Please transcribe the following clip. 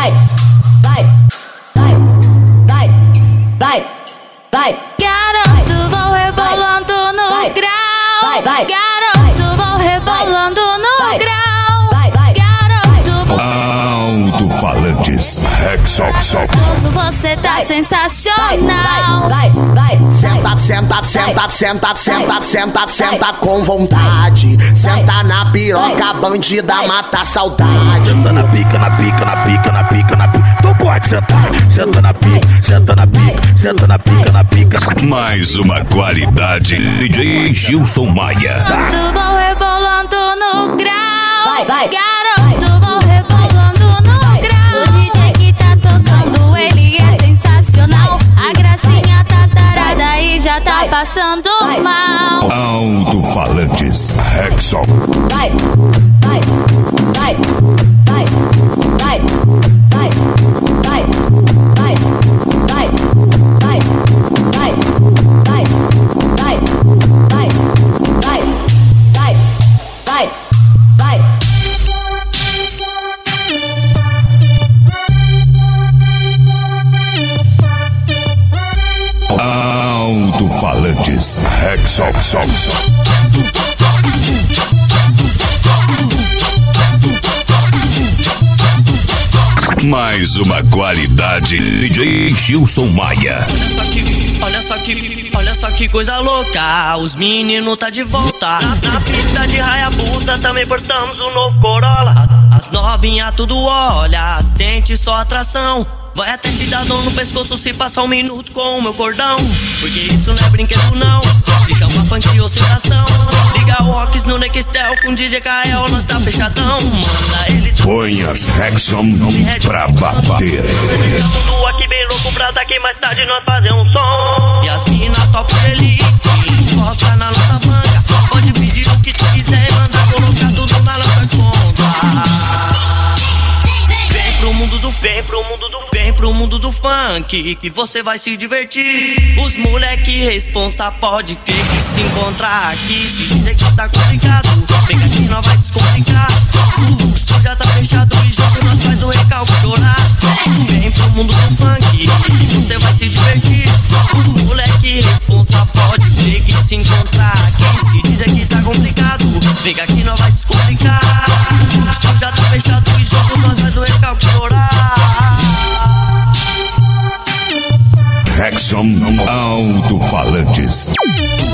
vai. Garoto, vou rebolando no grau. Garoto, vou rebolando no grau. Garoto, alto-falantes, você tá sensacional. Senta com vontade. Senta na piroca, bandida, mata a saudade. Senta na pica, na pica, na pica, na pica, na pica. Então pode sentar. Senta na pica, senta na pica, senta na pica, na pica. Mais uma qualidade. DJ Gilson Maia. Garoto, vou rebolando no grau. Garoto, vou rebolando no grau. O DJ que tá tocando, ele é sensacional. A gracinha tá tarada e já tá passando mal. Alto-falantes, Rexon. Alto-falantes, Rexon. Mais uma qualidade. DJ Gilson Maia. Olha só que coisa louca. Os meninos tá de volta. Na pista de Hayabusa também portamos um novo Corolla. As novinhas tudo olha, sente só atração. Vai até te dar dor no pescoço se passar um minuto com o meu cordão. Porque isso não é brinquedo não, se chama funk de ostentação. Liga o Rocks no Nextel com DJ Kael, nós tá fechadão. Manda ele põe as Rexon pra bater. Tamo aqui bem louco pra daqui mais tarde nós fazer um som. E as mina top elite, encosta na nossa manga. Pode pedir o que tu quiser e mandar colocar tudo na nossa conta. Vem pro mundo do funk, que você vai se divertir. Os moleque responsa pode crer que se encontrar aqui. Se dizer que tá complicado, vem que aqui nós vai descomplicar. O fluxo já tá fechado e junto nós faz o recalque chorar. Vem pro mundo do funk, que você vai se divertir. Os moleque responsa pode crer que se encontrar aqui. Se dizer que tá complicado, vem que aqui nós vai descomplicar. O fluxo já tá fechado e junto nós faz o recalque chorar. Rexon alto-falantes.